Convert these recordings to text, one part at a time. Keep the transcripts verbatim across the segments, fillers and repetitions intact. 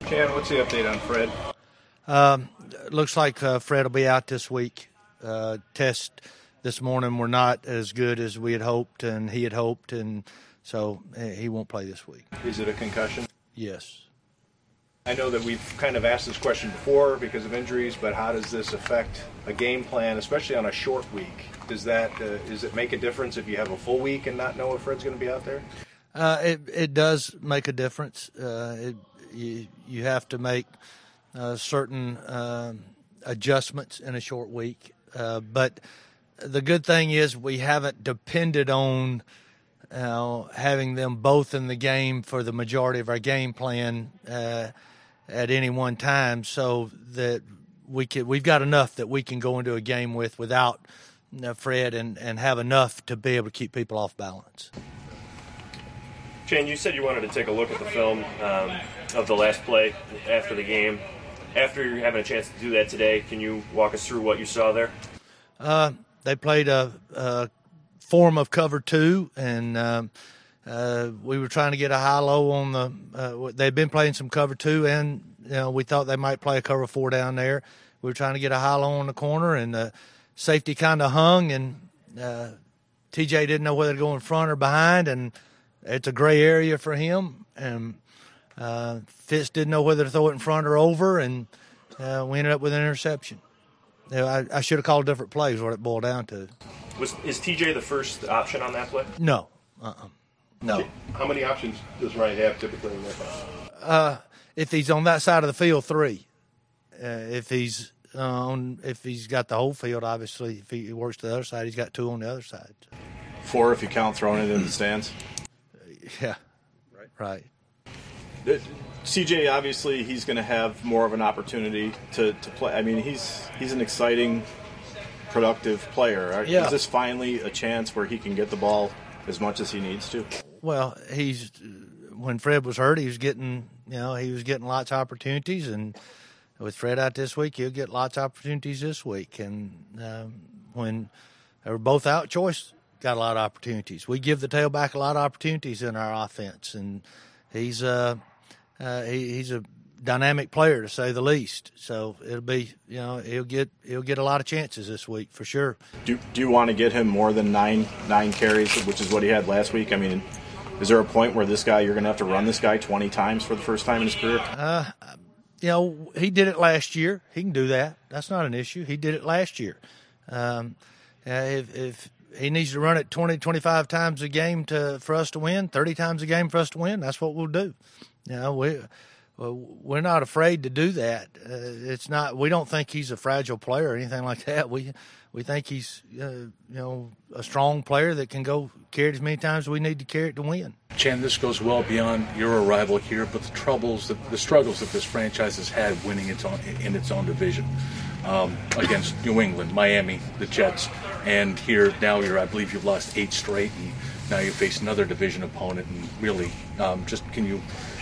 Chan, what's the update on Fred? Um, looks like uh, Fred will be out this week. Uh, tests this morning were not as good as we had hoped and he had hoped, and so he won't play this week. Is it a concussion? Yes. I know that we've kind of asked this question before because of injuries, but how does this affect a game plan, especially on a short week? Does that uh, does it make a difference if you have a full week and not know if Fred's going to be out there? Uh, it it does make a difference. Uh, it, you you have to make uh, certain uh, adjustments in a short week, uh, but the good thing is we haven't depended on uh, having them both in the game for the majority of our game plan uh, at any one time, so that we can, we've got enough that we can go into a game with without you know, Fred and, and have enough to be able to keep people off balance. Chan, you said you wanted to take a look at the film um, of the last play after the game. After you're having a chance to do that today, can you walk us through what you saw there? Uh, they played a, a form of cover two, and um, uh, we were trying to get a high-low on the uh, – they'd been playing some cover two, and you know, we thought they might play a cover four down there. We were trying to get a high-low on the corner, and the safety kind of hung, and uh, T J didn't know whether to go in front or behind, and it's a gray area for him. And uh, Fitz didn't know whether to throw it in front or over, and uh, we ended up with an interception. You know, I, I should have called different plays, what it boiled down to. Was Is T J the first option on that play? No. Uh-uh. No. How many options does Ryan have typically in that play? Uh, if he's on that side of the field, three. Uh, if he's uh, on, if he's got the whole field, obviously, if he works to the other side, he's got two on the other side. Four if you count throwing it in the stands. Yeah. Right. Right. C J, obviously, he's going to have more of an opportunity to, to play. I mean, he's he's an exciting, productive player. Yeah. Is this finally a chance where he can get the ball as much as he needs to? Well, he's when Fred was hurt, he was getting you know he was getting lots of opportunities, and with Fred out this week, he'll get lots of opportunities this week. And um, when they were both out, Choice got a lot of opportunities. We give the tailback a lot of opportunities in our offense, and he's uh, uh he, he's a dynamic player to say the least. So it'll be you know he'll get he'll get a lot of chances this week for sure. Do Do you want to get him more than nine nine carries, which is what he had last week? I mean, is there a point where this guy you're going to have to run this guy twenty times for the first time in his career? Uh, you know he did it last year. He can do that. That's not an issue. He did it last year. Um, uh, if, if he needs to run it twenty, twenty-five times a game to for us to win, thirty times a game for us to win, that's what we'll do. You know, we, we're not afraid to do that. Uh, it's not. We don't think he's a fragile player or anything like that. We we think he's uh, you know a strong player that can go carry it as many times as we need to carry it to win. Chan, this goes well beyond your arrival here, but the troubles, the, the struggles that this franchise has had winning its own in its own division. Um, against New England, Miami, the Jets, and here now you're, I believe you've lost eight straight, and now you face another division opponent. And really, um, just can you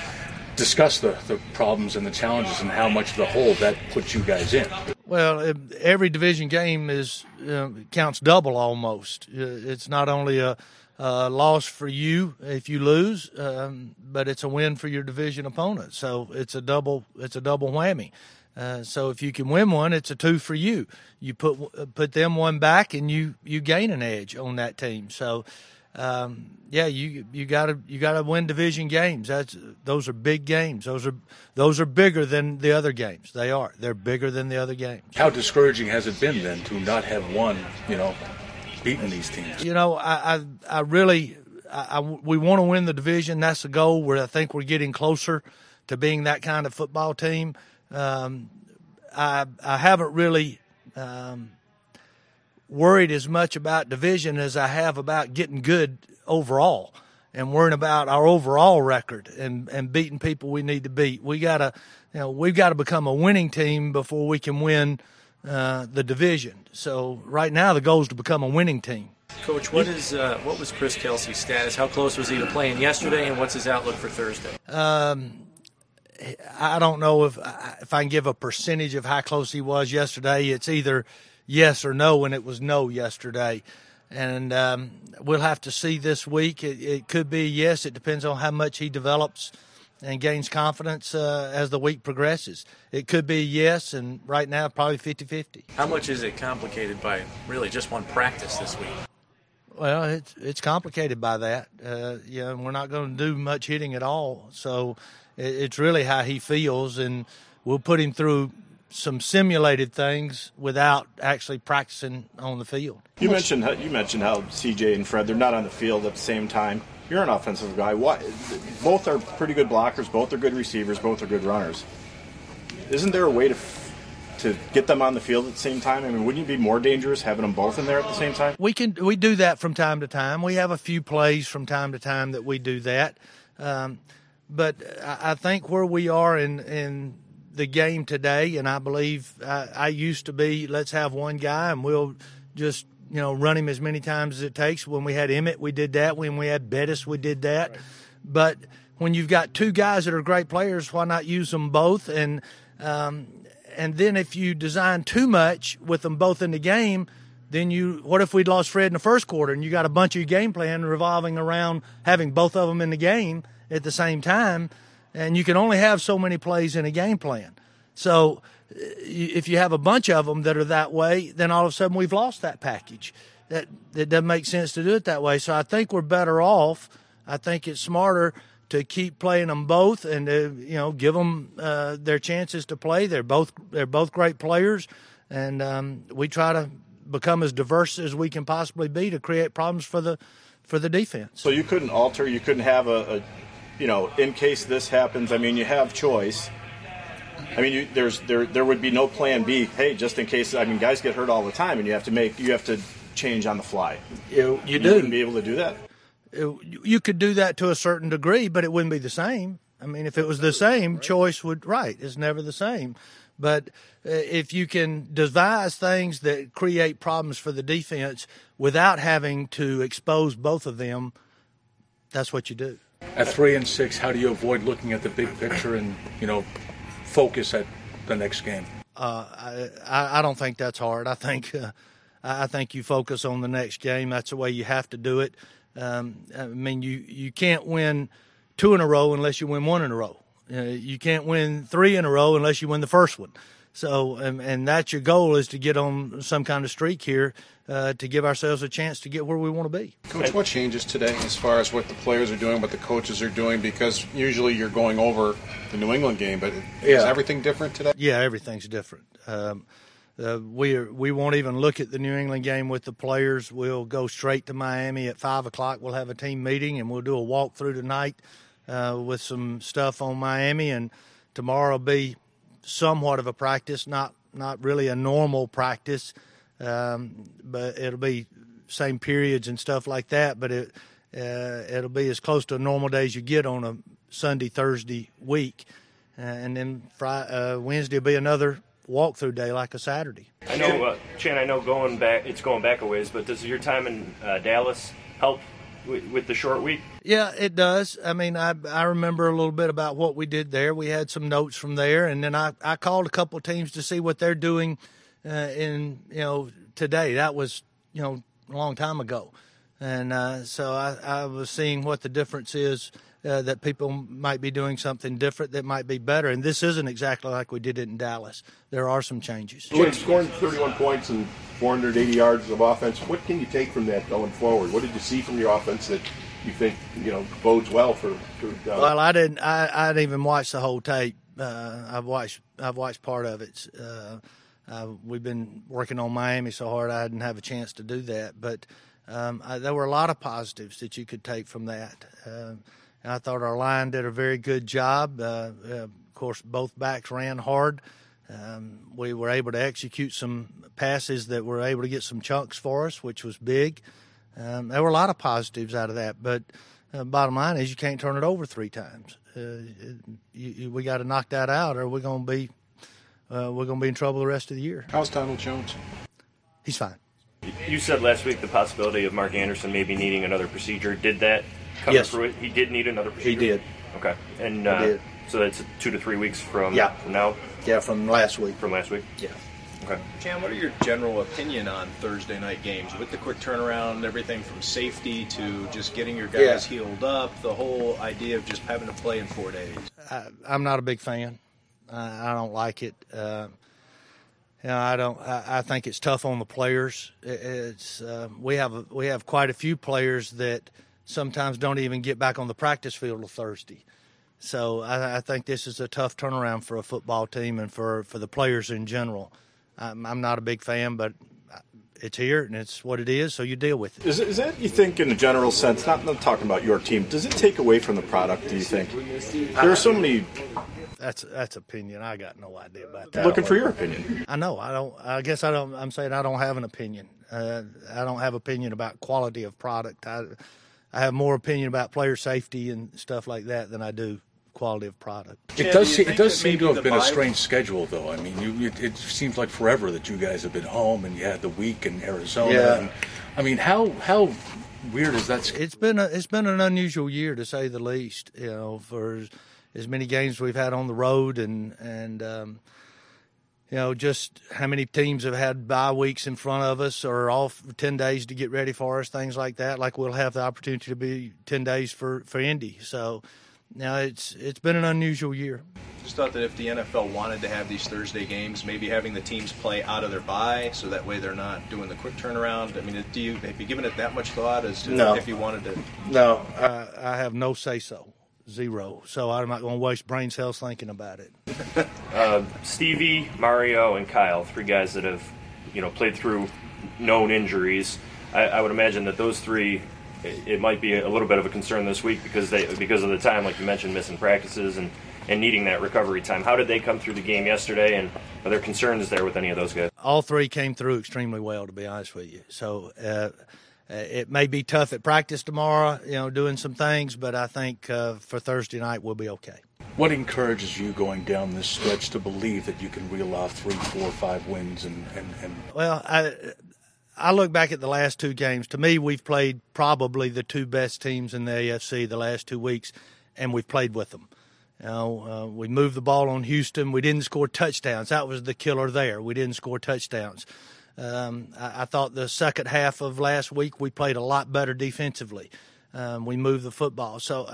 discuss the, the problems and the challenges and how much of the hole that puts you guys in? Well, every division game is uh, counts double almost. It's not only a, a loss for you if you lose, um, but it's a win for your division opponent. So it's a double. It's a double whammy. Uh, so if you can win one, it's a two for you. You put put them one back, and you, you gain an edge on that team. So, um, yeah, you you gotta you gotta win division games. That's those are big games. Those are those are bigger than the other games. They are. They're bigger than the other games. How discouraging has it been then to not have won? You know, beating these teams. You know, I I, I really I, I, we want to win the division. That's the goal. Where I think we're getting closer to being that kind of football team. Um, I I haven't really um, worried as much about division as I have about getting good overall, and worrying about our overall record and, and beating people we need to beat. We gotta, you know, we've got to become a winning team before we can win uh, the division. So right now the goal is to become a winning team. Coach, what is uh, what was Chris Kelsey's status? How close was he to playing yesterday, and what's his outlook for Thursday? Um, I don't know if if I can give a percentage of how close he was yesterday. It's either yes or no, and it was no yesterday. And um, we'll have to see this week. It, it could be yes. It depends on how much he develops and gains confidence uh, as the week progresses. It could be yes, and right now probably fifty-fifty. How much is it complicated by really just one practice this week? Well, it's it's complicated by that. Uh, you know, we're not going to do much hitting at all, so it, it's really how he feels, and we'll put him through some simulated things without actually practicing on the field. You mentioned how, you mentioned how C J and Fred, they're not on the field at the same time. You're an offensive guy. Why? Both are pretty good blockers. Both are good receivers. Both are good runners. Isn't there a way to to get them on the field at the same time? I mean, wouldn't you be more dangerous having them both in there at the same time? We can we do that from time to time. We have a few plays from time to time that we do that. Um, but I, I think where we are in in the game today, and I believe I, I used to be, let's have one guy and we'll just, you know, run him as many times as it takes. When we had Emmett, we did that. When we had Bettis, we did that. Right. But when you've got two guys that are great players, why not use them both? And um, and then if you design too much with them both in the game, then you, what if we'd lost Fred in the first quarter and you got a bunch of your game plan revolving around having both of them in the game at the same time? And you can only have so many plays in a game plan. So if you have a bunch of them that are that way, then all of a sudden we've lost that package. That, that doesn't make sense to do it that way. So I think we're better off. I think it's smarter to keep playing them both and to, you know, give them uh, their chances to play. They're both they're both great players, and um, we try to become as diverse as we can possibly be to create problems for the for the defense. So you couldn't alter. You couldn't have a. a You know, in case this happens, I mean, you have choice. I mean, you, there's there there would be no plan B. Hey, just in case. I mean, guys get hurt all the time, and you have to make you have to change on the fly. You, you, you do. You wouldn't be able to do that. You could do that to a certain degree, but it wouldn't be the same. I mean, if it was the same, choice would right. It's never the same. But uh, if you can devise things that create problems for the defense without having to expose both of them, that's what you do. At three and six, how do you avoid looking at the big picture and, you know, focus at the next game? Uh, I, I don't think that's hard. I think uh, I think you focus on the next game. That's the way you have to do it. Um, I mean, you, you can't win two in a row unless you win one in a row. Uh, you can't win three in a row unless you win the first one. So, and, and that's your goal, is to get on some kind of streak here uh, to give ourselves a chance to get where we want to be. Coach, what changes today as far as what the players are doing, what the coaches are doing? Because usually you're going over the New England game, but yeah. Is everything different today? Yeah, everything's different. Um, uh, we are, we won't even look at the New England game with the players. We'll go straight to Miami at five o'clock. We'll have a team meeting, and we'll do a walkthrough tonight uh, with some stuff on Miami, and tomorrow will be somewhat of a practice, not not really a normal practice, um, but it'll be same periods and stuff like that. But it uh, it'll be as close to a normal day as you get on a Sunday, Thursday week, uh, and then Friday, uh, Wednesday will be another walkthrough day like a Saturday. I know, uh, Chan. I know going back, it's going back a ways, but does your time in uh, Dallas help with, with the short week? Yeah, it does. I mean, I I remember a little bit about what we did there. We had some notes from there, and then I, I called a couple of teams to see what they're doing uh, in, you know, today. That was, you know, a long time ago. And uh, so I, I was seeing what the difference is, uh, that people might be doing something different that might be better. And this isn't exactly like we did it in Dallas. There are some changes. When scoring thirty-one points and four hundred eighty yards of offense, what can you take from that going forward? What did you see from your offense that you think, you know, bodes well for, for Dallas? Well, I didn't. I, I didn't even watch the whole tape. Uh, I've watched. I've watched part of it. Uh, uh, we've been working on Miami so hard, I didn't have a chance to do that. But um, I, there were a lot of positives that you could take from that. Uh, I thought our line did a very good job. Uh, uh, of course, both backs ran hard. Um, we were able to execute some passes that were able to get some chunks for us, which was big. Um, there were a lot of positives out of that, but uh, bottom line is you can't turn it over three times. Uh, you, you, we got to knock that out, or we're going to be uh, we're going to be in trouble the rest of the year. How's Donald Jones? He's fine. You said last week the possibility of Mark Anderson maybe needing another procedure. Did that come yes. through? He did need another procedure. He did. Okay, and uh, he did. So that's two to three weeks from, yeah. from now. Yeah, from last week. From last week. Yeah. Okay. Chan, what are your general opinion on Thursday night games with the quick turnaround, everything from safety to just getting your guys yeah. healed up, the whole idea of just having to play in four days? I, I'm not a big fan. I, I don't like it. Uh, you know, I don't. I, I think it's tough on the players. It, it's uh, we have we have quite a few players that sometimes don't even get back on the practice field till Thursday. So I, I think this is a tough turnaround for a football team and for, for the players in general. I'm, I'm not a big fan, but it's here and it's what it is, so you deal with it. Is, is that, you think, in a general sense, not, not talking about your team, does it take away from the product, do you think? There are so many... That's that's opinion. I got no idea about that. Looking for your opinion. I know. I don't. I guess I don't. I'm saying I don't have an opinion. Uh, I don't have opinion about quality of product. I I have more opinion about player safety and stuff like that than I do quality of product. It does. See, it does seem to have been a strange schedule, though. I mean, you, it, it seems like forever that you guys have been home, and you had the week in Arizona. Yeah. And, I mean, how how weird is that? It's been a it's been an unusual year, to say the least. You know, for as many games we've had on the road, and and um, you know, just how many teams have had bye weeks in front of us or off for ten days to get ready for us, things like that. Like we'll have the opportunity to be ten days for, for Indy. So now it's it's been an unusual year. Just thought that if the N F L wanted to have these Thursday games, maybe having the teams play out of their bye, so that way they're not doing the quick turnaround. I mean, do you have you given it that much thought as to no. if you wanted to? No, I, I have no say so. Zero. So I'm not going to waste brain cells thinking about it. uh, Stevie, Mario, and Kyle, three guys that have, you know, played through known injuries. I, I would imagine that those three, it, it might be a little bit of a concern this week because they because of the time, like you mentioned, missing practices and, and needing that recovery time. How did they come through the game yesterday, and are there concerns there with any of those guys? All three came through extremely well, to be honest with you. So uh, it may be tough at practice tomorrow, you know, doing some things, but I think uh, for Thursday night we'll be okay. What encourages you going down this stretch to believe that you can reel off three, four, five wins? And, and, and... Well, I I look back at the last two games. To me, we've played probably the two best teams in the A F C the last two weeks, and we've played with them. You know, uh, we moved the ball on Houston. We didn't score touchdowns. That was the killer there. We didn't score touchdowns. Um, I, I thought the second half of last week we played a lot better defensively. Um, we moved the football. So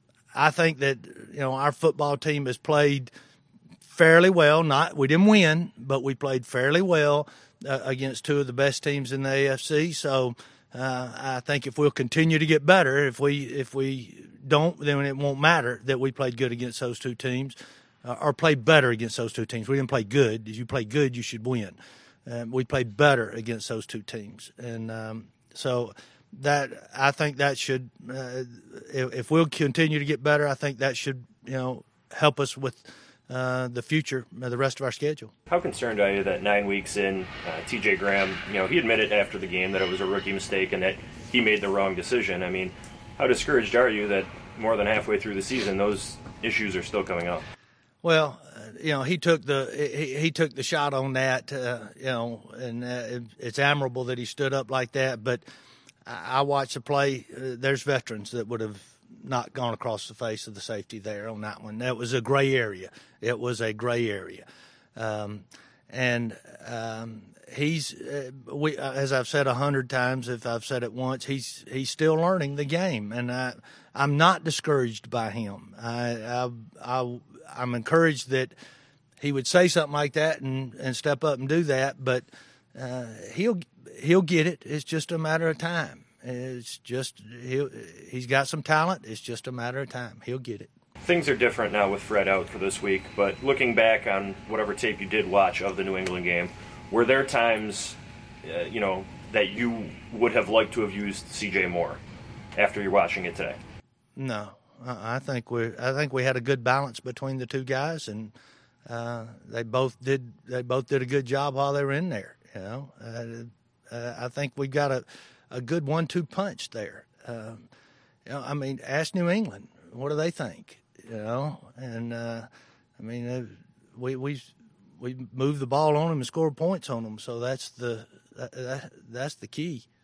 I think that, you know, our football team has played fairly well. Not we didn't win, but we played fairly well uh, against two of the best teams in the A F C. So uh, I think if we'll continue to get better, if we if we don't, then it won't matter that we played good against those two teams uh, or played better against those two teams. We didn't play good. If you play good, you should win. Um, we played better against those two teams, and um, so that I think that should, uh, if, if we'll continue to get better, I think that should, you know, help us with uh, the future, uh, the rest of our schedule. How concerned are you that nine weeks in, uh, T J Graham, you know, he admitted after the game that it was a rookie mistake and that he made the wrong decision. I mean, how discouraged are you that more than halfway through the season those issues are still coming up? Well, you know, he took the he, he took the shot on that, uh, you know, and uh, it, it's admirable that he stood up like that. But I, I watched the play. Uh, there's veterans that would have not gone across the face of the safety there on that one. That was a gray area. It was a gray area, um, and um, he's uh, we as I've said a hundred times. If I've said it once, he's he's still learning the game, and I, I'm not discouraged by him. I I. I I'm encouraged that he would say something like that and, and step up and do that, but uh, he'll he'll get it. It's just a matter of time. It's just he'll he's got some talent. It's just a matter of time. He'll get it. Things are different now with Fred out for this week, but looking back on whatever tape you did watch of the New England game, were there times, uh, you know, that you would have liked to have used C J more after you're watching it today? No. I think we I think we had a good balance between the two guys, and uh, they both did they both did a good job while they were in there. You know, uh, uh, I think we got a, a good one two punch there. Uh, you know, I mean, ask New England, what do they think? You know, and uh, I mean, uh, we we we moved the ball on them and scored points on them, so that's the that, that's the key.